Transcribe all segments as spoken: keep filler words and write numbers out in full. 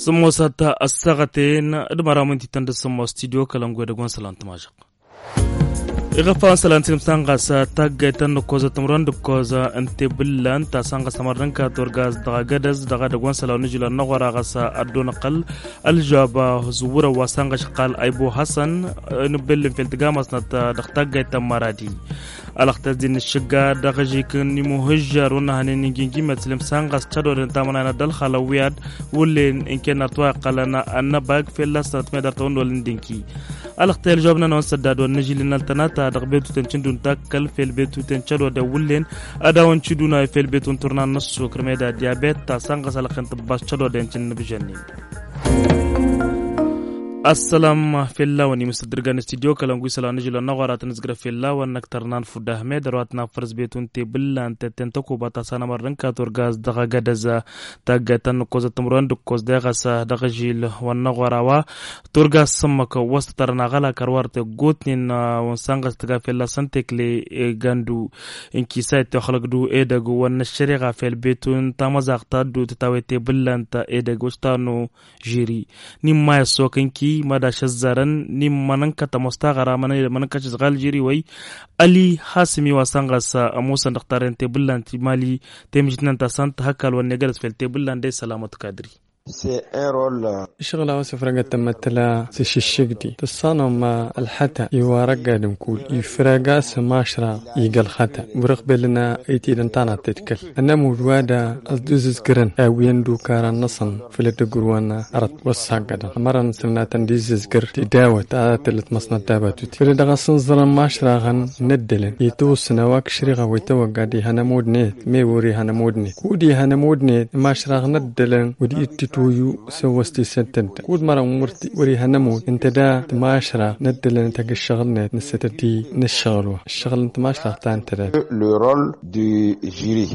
سموساتا الساعتين دمرامن تتند سمو استوديو كلامغو دغون سلام تماجق إغفان سلانتين سانغاسا تاغيتان نكوزا تمران دكوزا انت بلان تا سانغا سمرنكا تورغاز دغا غدز دغا دغون سلاو نجلا نغورا غسا ادون قل الجابا زورا وسانغا شقال ايبو حسن نبل في التغامس نتا دختاغيتان مرادي الاختزين الشقا دغجي كن مهجر ونهن نجينجي مسلم سانغاس تشادو دنتامنا دل خلويات ولين ان كان توقلنا ان باغ في لاست مدار تون ولين دينكي الاختيار جوابنا نون سداد ونجي لنالتناتا دغبيتو تنشندون تاكل في البيتو تنشادو دولين اداون تشدونا في البيتو تورنا نصو كرميدا ديابيت تا سانغاس لخنت باش تشادو دنشن بجني السلام في الله وني مستدرجان استديو كلامغو سلام نجي لنا غارات نزغر في الله ونكترنان فده مد رواتنا فرز بيتون تبل انت تنتكو باتا سنا مرنكا تورغاز دغا غدزا تاغتن كوز تمرون دكوز دغسا دغجيل ونغراوا تورغاز سمك وسترنا غلا كروارت غوتنين ونسانغس تغا في الله سنتكلي غاندو انكي سايت خلق دو ايدغو ونشريغا في البيتون تامزاقتا دو تتاويتي بلانتا ايدغو ستانو جيري نيما سوكنكي ماذا شزارن نيم مننكا تمستغرا من مننكا شغال جيري وي علي حاسمي وسانغاس اموسا نختارن تبلان مالي تمجتنا تسانت هكال ونجلس في التبلان دي سلامة كادري سي ان رول شغله وسفرقه تمثلا سيششقدي تصانم الحتا يوارقا دمكول يفرقا سماشرا يقل ختا ورق بلنا ايتي دنتانا تتكل انا مودوادا ازدوز كرن اوين دو كاران نصن في لدقروانا ارد وساقدا مرن سمنا تنديز كر تداوة تلت مصنع داباتوتي في لدغا سنزرا ماشرا غن ندلن يتو سنواك شريغا ويتوقع دي هانا مودنيت ميوري هانا مودنيت ودي هانا مودنيت ماشرا غن ندلن ودي تويو سوستي سنتنت كود مرة مرتي وري هنمود انت دا تماشرة ندل انت الشغل نستدي نشغلوا الشغل انت ماشرة تاع ترى لو رول دو جيري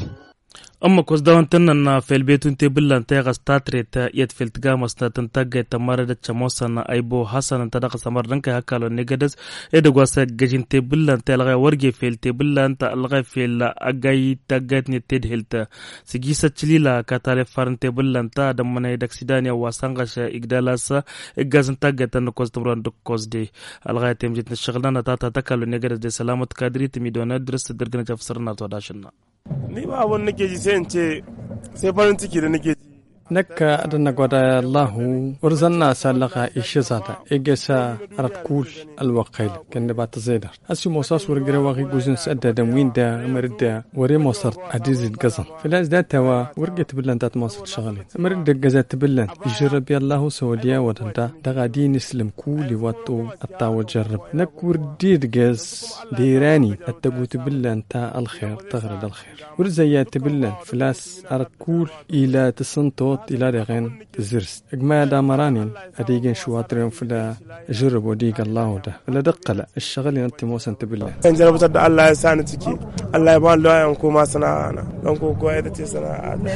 أما كوز داون تنن في البيت انت بلان تيغا ستاتريت يد في التقامس تنتاقى تمارد تشموسنا ايبو حسن انت داق سمرنك هكالو نيقدز ايدو قواسا جاجين تبلان تلغي ورقي في التبلان تلغي في الاقاي تاقات نتدهلت سيجيسا تشليلا كاتالي فارن تبلان تا دمنا يدك سيدانيا واسانغاش اقدالاسا اقاز انتاقى تنكوز تمران دكوز دي الغاية تمجيتنا الشغلانة تاتا تاكالو نيقدز دي سلامة كادري تميدونا درس درقنا جافسرنا توداشنا ni ba abun nake ji sai in ce sai farin ciki da nake ji نكا أدنى قد الله ورزنا سالقا إشيزاتا إجسا رتكول الوقيل كان بات زيدر أسي موساس ورقرا واغي جوزن سأدا دموين دا مردا وري موصر أديز القزن فلاز دا توا ورقت بلان دات موصر شغالين مردا قزات بلان يجرب الله سوديا ودندا دا غادي نسلم كولي واتو الطاو جرب نكور دير قز ديراني التقوت بلان تا الخير تغرد الخير ورزيات بلان فلاس رتكول إلى تسنطوت إلى رغين تزرس إجماع دامرانين أديجن شواترين فلا جرب وديك الله ده فلا دقلا الشغل أنت موسى أنت بالله إن جربت أدعى الله يساندك الله يبان له ينكو ما صنعنا ينكو قويدتي صنعنا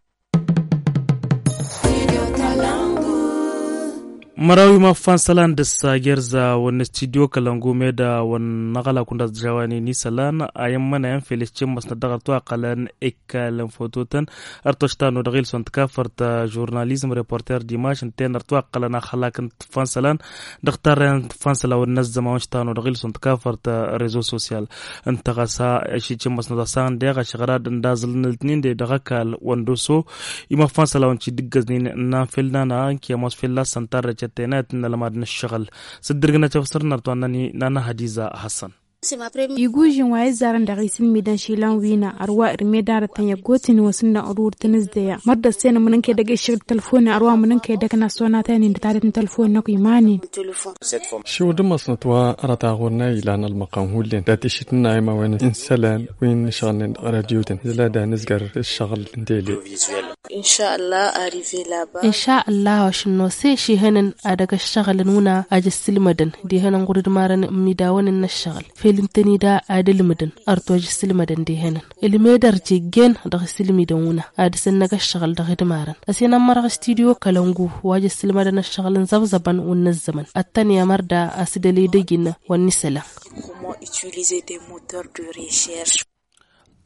marawi ma fansalan da sagerza wani studio kalangu me da wani nagala kunda jawani ni salan ayan mana yan felicin masna dagar to aqalan ekalan fototan artoshtano dagil sont kafarta journalism reporter d'image ten arto aqalan khalakan fansalan daqtaran fansala wan nazama washtano dagil sont kafarta réseau social antagasa shichim masna da san daga shagara dazal niltnin de dagakal wandoso ima fansala wanchi diggazni na felna na kiyamos fella santar تينات لما نشتغل صدقنا تفسرنا رتوانني نانا حديثة حسن يجوجين وعزارن دغيسين ميدان شيلان وينا أرواء رميدارة تانيا قوتين وسنة أرور تنزديا مرد السنة منن كي دقي شغل تلفوني أرواء منن كي دقنا سوانا تاني نتعرف تلفون نقو يماني شو دمصنا توا أرتاغونا إلان المقام هولين داتي شتنا إما وين إنسالان وين شغلين راديوتين زلادا نزقر الشغل انديلي إن شاء الله أريفي لابا إن شاء الله وشنو سيشي هنن أدق الشغل نونا أجسل مدن دي هنن قرد مارن ميداون الشغل فيلمتني دا أدل مدن أرتواج السلمدن دي هنن اللي ميدر جيجين دغ السلمدونا أدسن نغ الشغل دغ دمارن أسينا مرغ استوديو كالونغو واج السلمدن الشغل نزبزبن ونزمن التانية مردا أسدلي ديجين ونسلا Comment utiliser des moteurs de recherche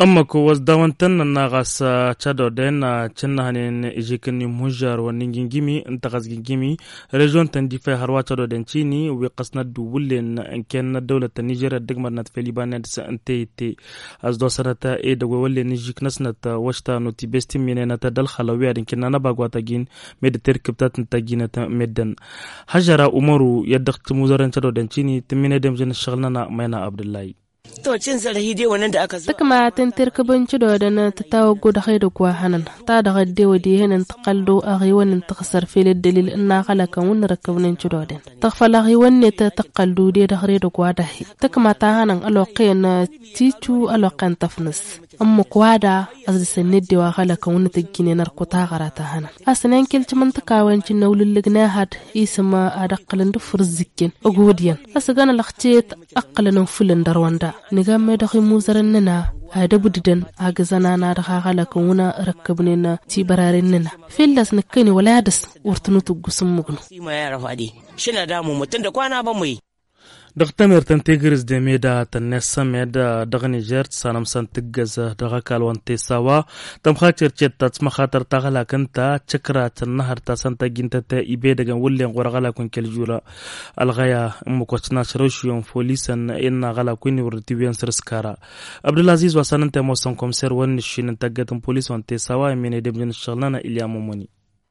amma ko was dawantan na gasa chado den chinna hanin ijikin mujar wannan gingimi inta gas gingimi region tan difa harwa chado den chini wi qasna duwulen ken dawlat Nigeria digmar nat Filiban sa antete as do sanata e da walle nijik nasnata washta noti besti minena ta dal khalawiya din kinana bagwata gin med terkibtat tagina ta medan hajara umaru yadda muzaran chado den chini timine dem jin shaglana mayna abdullahi to cin zarahi dai wannan da aka zo kuma tantar kabanci da wadana ta tawo gudu da kuwa hanan ta da gadde wadi hanan ta qaldo aghi wannan ta khasar fil dalil inna khalaka wannan rakabnin ci doden ta fala aghi wannan ta taqaldu da da da kuwa da ta kuma ta hanan aloqin titu aloqan tafnas amma kuwa da azda sanid da wa khalaka wannan ta gine nar ku ta garata hanan asnan kilci man ta kawancin naululligna had isma adaqalan da furzikin ogodiyan asgana laqcet aqalan fulan darwanda niga me da muzaran nana hada budidan aga zana na da khala kan wuna rakkabne na ci bararin nana fillas ne kani wala das urtunutu gusum mugno ma ya rafadi shina da mu mutun da kwana ba mu yi دغتمر تنتجرز دميدا تنسى ميدا دغنيجر سانم سنتجز دغكال وانتساوا تم خاطر تشتا تسمى خاطر تغلا كنتا تشكرا النهر تسنت جنتا إبيدا ولي غرغلا كون كالجورا الغاية مكوتنا شروشيون فوليسن إن غلا كوني ورتيبيان سرسكارا عبد العزيز وسننت موسم كومسير ونشين تجتم بوليس وانتساوا من دبن الشغلانة إليا موموني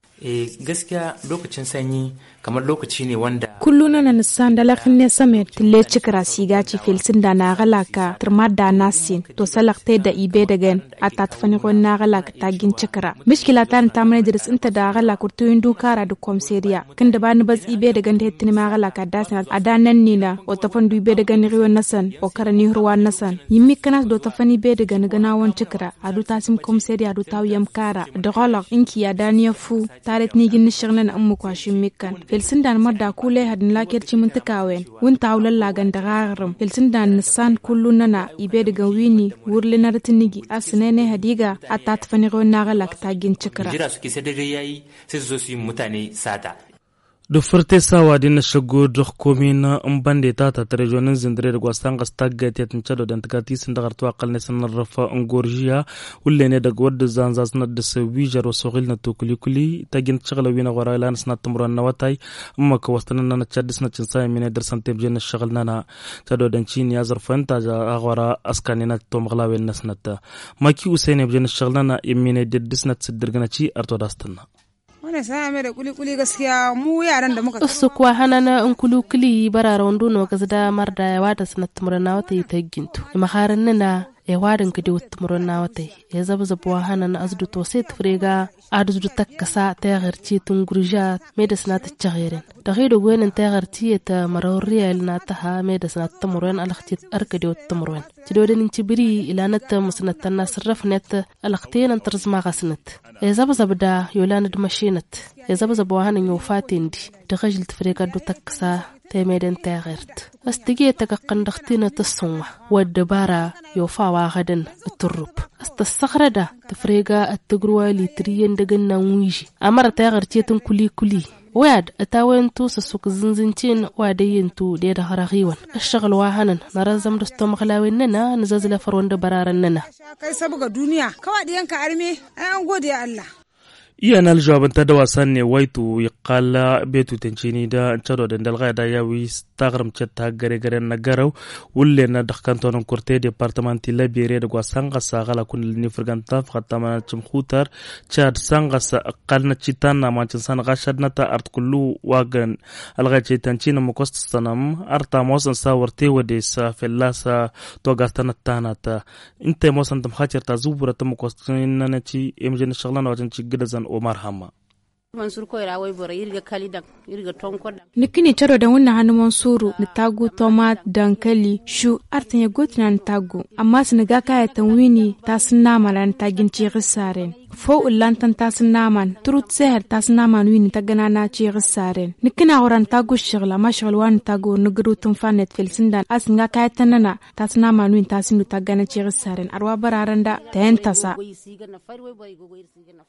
eh gaskiya lokacin sanyi kamar lokaci ne wanda kulluna na nisan da lakin ne samet le cikra siga ci filsin da na galaka turmar da nasin to salakte da ibe da gan atat fani ko na galaka tagin cikra mishkila tan tamane diris inta da galaka to indu kara da komseriya kin da bani bas ibe da gan da hetin ma galaka dasan adanan ni na o tafan du ibe da gan riwa nasan o karani ruwa nasan yimmi kana do tafani ibe da gan gana won cikra adu tasim komseriya adu tawiyam kara da galak inki ya daniya fu taret ni gin shirnan ammu kwashin mikkan filsin dan marda kule hadin lakir ci mun takawen wun tawlan lagan da garam filsin dan san kullu nana ibe daga wini wurli nartinigi asnene hadiga atat fani gonna galak tagin cikra jira suke sai dare yayi sai su su mutane sata do furte sawa din shago do komina umbande tata trejonin zindre da gwastan gastagga tetin chado dan tagati sin da gartu aqal ne sanar rafa ngorjiya ulle ne da gwad zanza sanad da sawijar wa sogil na to kuli kuli tagin chagla wina gora lan sanat tamran na watay amma ka wastan na chadis na cinsa mine dar santem jen shagal nana chado dan chini ya zarfan ta ja agora askanina to maglawe nasnata maki usaine jen shagal nana imine dedis na tsidirgana ci arto dastana wannan sai mai da kuli-kuli gaskiya mu yaran da muka su kuwa hanana in kuli-kuli barara wando no gazda marda ya wada sanat murna wata yi tagintu maharan nana ya wadan kadi wata murna wata ya zaba zabuwa hanana azdu to sai tfrega addu takkasa ta garci tun gurja me da sanat chagiren da gaido gwenin ta garci ta maroriya na ta ha me da sanat tamurwan alkhti arkadi wata murwan tidodin cibiri ila natta musnatan nasraf net alkhtina tarzma gasnat ya zaba zabda yolana dmashinat ya zaba zabuwa hanan yo fatindi da gajil tfrega du takkasa تميدن تاغرت استجي تققن دختينا تصنع والدبارة يوفاوا غدن الترب استسخرة دا تفريقا التقروى لتريين دقنا ويجي أمر تاغرتيتن كلي كلي واد أتاوينتو سسوك زنزنتين وادينتو ديدا غراغيوان الشغل واهنن نرزم دستم غلاويننا نزازل فرون دبرارننا كاي سابقا دنيا كوا ديانك عرمي أنا أقول يا الله iya nal jawaban ta da wasan ne waitu ya kala betu tencini da chado da dalga da yawi stagram chata gare gare na garau wulle na dakkantonon korte departamenti labire da gwasan gasa gala kun ni furganta fatama chum khutar chad sangasa qalna chitana mancin san gashad nata art kullu wagan alga chitancina mukost sanam arta mosan sawarte wade sa fellasa to gastana tanata inte mosan tam khatir ta zubura tam mukostina na ci emjen shaglan wajan ci gidazan Omar Hamma. Mansur ko ira wai bora irga kalidan irga tonko nikini charo da wannan hannu Mansuru ni tagu tomat dankali shu artan ya gotina ni tagu amma sun ga kaya tanwini ta sunna malan tagin ci gisaren fo ullantan ta sunna man turut seher ta sunna man wini ta gana na ci gisaren nikina horan tagu shigla mashgal wan tagu nugru tun fanet filsindan asin ga kaya tanana ta sunna man wini ta sinu ta gana ci gisaren arwa bararanda ta yantasa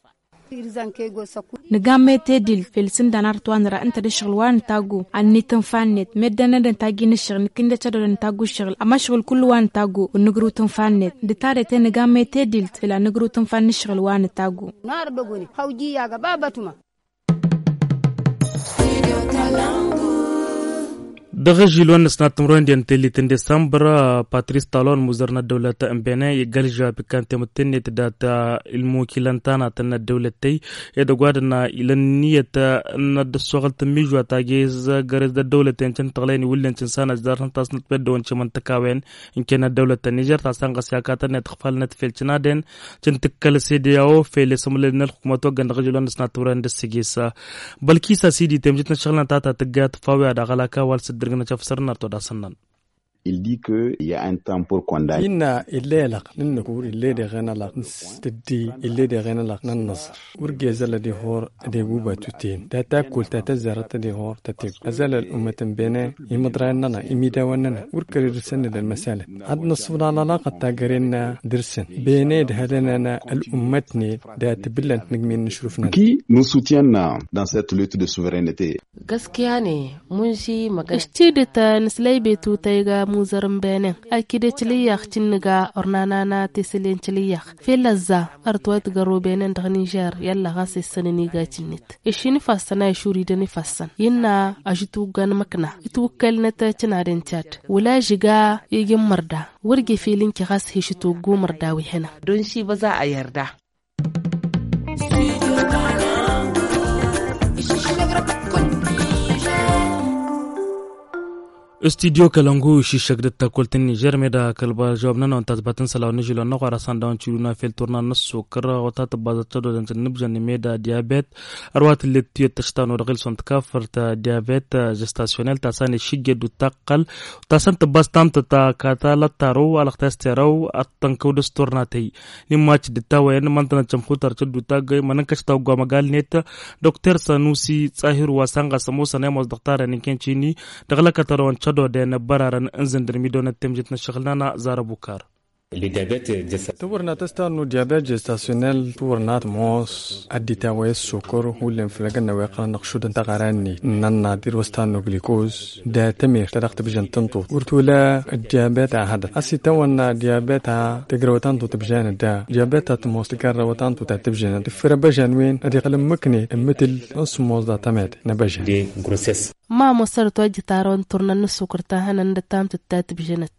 نقام تدل في السندان أرتوان رأى أنت الشغل وان تاجو عني تنفنت مدنا نتاجين الشغل نكين تشرد نتاجو الشغل أما شغل كل وان تاجو ونقرو تنفنت دتارة نقام تدل في لا نقرو تنفن الشغل وان تاجو نار بقولي خوجي يا بابتما دغجي لون سنات تمرون دي انتلي تن ديسمبر باتريس تالون مزرنا الدولة امبينا يقلجا بكانت متنة داتا الموكيلانتانا تن الدولة تي يدقوادنا إلى النية ان السوغل تميجوا تاجيز غرز الدولة تنشن تغليني ولن تنسانا جدارن تاسنت بدو انش منتكاوين ان كان الدولة النيجر تاسان غسياكاتا نتخفال نتفيل چنادين چن تكال سيدياو فيلي سمولين الحكوماتو غندغجي لون سنات تمرون دسيجيسا بلكيسا سيدي تمجتنا شغلنا تاتا تقات فاوي عدا غلاكا والسدر Il dit qu'il y a un temps pour condamner. Inna ille laq ninnukur ille de gana laq stidi ille de gana laq nan nasr urgeza la di hor de guba tutin da takul ta tazarat di hor tatik azal al ummat bina imadrana imida wanana urkar irsan lil masalat ad nasbna la laqat tagarina dirsan bina hadana al ummatni da tbillant nigmin nshurufna qui nous soutiennent dans cette lutte de souveraineté. Gaskiya ne mun shi magana da ta nislai betu taiga muzarin benin akide chiliyak chinniga ornana na tisilin chiliyak filazza artwat garo benin da Niger yalla gasi sanani ga chinnit ishini fasana shuri da ni fassan yinna ajitu gan makna itukkal na ta cinarin chat wala jiga yigin marda wurge filin ki gas hishitu go marda wi hina don shi ba za a yarda استديو كلانغو شيشك دتا كولتن نيجر ميدا كلبا جوابنا نون تثبتن سلاو نجيلو نقرا ساندون تشيلونا في التورنا نصو كرا وتات بازتو دنت نبجن ميدا ديابيت اروات اللي تشتانو رغل سنت كافر تا ديابيت جستاسيونيل تاساني شيجي دو تقل تاسن تباستان تا كاتالا تارو على اختسترو اتنكو دستورناتي نيماتش دتا وين مانتنا چمخوتر چدو تاغي منكشتاو غمغال نيت دكتور سانوسي طاهر واسانغا سموسا نيموس دكتور نيكنچيني دغلا كترون do da na bararan anzan da midon temjit na shaghlana zara bukar تورنا تستانو ديابيت جستاسيونيل تورنات موس اديتا ويس سكر هولن فلغنا ويقرا نقشود انت غراني ننا دير وستانو غليكوز دا تمير تدخت بجن تنطو ورتولا الديابيت هذا اسي تونا ديابيت تقروتان تو تبجان دا ديابيت تموس تقروتان تو تبجان تفر بجان وين ادي قلم مكني مثل اسموز دا تمات نبجان دي غروسيس ما مصرت وجه تارون تورنا نسكرتا هنن دتام تتات بجنت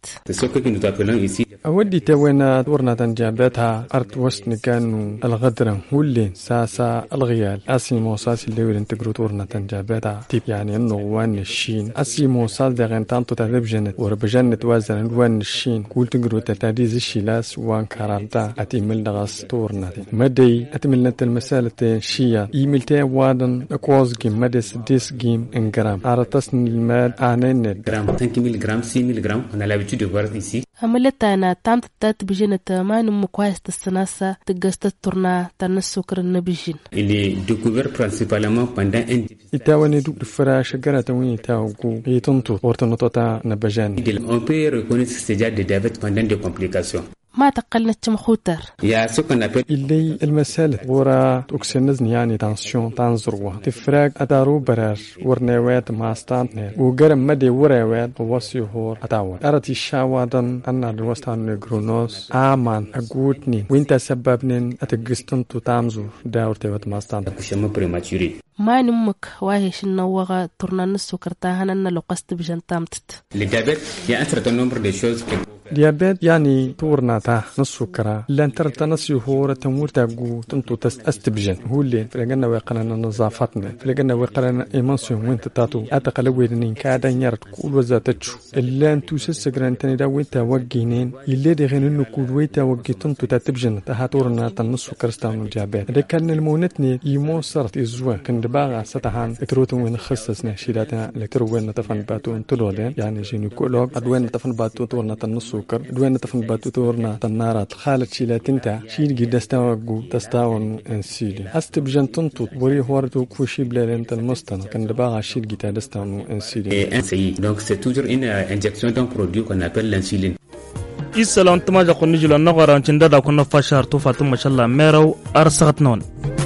اودي توينا تورنا تنجابتها أرت وسن كانوا الغدرة واللي ساسا الغيال أسيمو ساس اللي ولن تقرو تورنا تنجابتها تيب يعني إنه وان الشين أسيمو سال دغن تانتو تذب جنت وربجنة وازن وان الشين كل تقرو تتاديز الشيلاس وان كارالتا أتيمل دغس تورنا مدي أتمل نت المسالة شيا إيميلتي وادن أكواز جيم مدس ديس جيم إن جرام أرتسن المال عنين جرام cinq mille grammes six mille grammes on a l'habitude de voir ici عملتنا تانت تات بجنة ما نم كويس السناسة تجست التورنا تنسكر النبيجين. Il est découvert principalement pendant un. يتاوني دوك الفراش جرات وين يتاوكو يتنطو ورتنطوتا نبجان. On peut reconnaître ces cas de diabète pendant des complications. ما تقلنا تمخوتر يا سكن أبد اللي المسألة ورا تكسنزن يعني تانسيون تانزروا تفرق أدارو برر ورنوات ما ستانتنا وقرم مدي ورنوات ووسيهور أتاون أرتي الشاوادن أن الوستان نجرونوس آمان أقوتني وإنت سببنين أتقستن تتامزو داور تيوت ما ستانتنا كشما بريماتوري ما نمك واهش النوغة تورنا السكرتاهن أن لو قست بجن تامتت للديابيت يا أنت نمبر دي شوز ديابيت يعني تورنا تا نسكرا لان ترى نسيو هو تمور تاغو تنتو تس استبجن هو اللي فلقنا وقلنا نظافتنا فلقنا وقلنا ايمانسيون وين تاتو اتقلوينين كادا يرت كل وزاتچو الا انتو سسغران تاني دا وين توجينين اللي دغين انه كل وين توجي تنتو تتبجن تهاتورنا تنسكر ستانو ديابيت ده كان المونتني يمو صرت ازوا كن دباغا ستهان اتروتو وين خصصنا شيلاتنا لترو وين تفن باتو انتلودين يعني جينيكولوج ادوين تفن باتو تورنا تنسكر ادوين تفن باتو تورنا تنارات خالد شيلاتنتا شيل جدا استوغو تستاون انسيلي استبجن تنطط وري هورتو كوشي بلالنت المستن كان دباغا شيل جدا تستاون انسيلي انسي دونك سي توجور ان انجكسيون دون برودوي كون ابل لانسولين إسلام تما جاكون نجيلو نغران چندا دا كنا فاشار تو فاطمة ما شاء الله ميرو أرسغت نون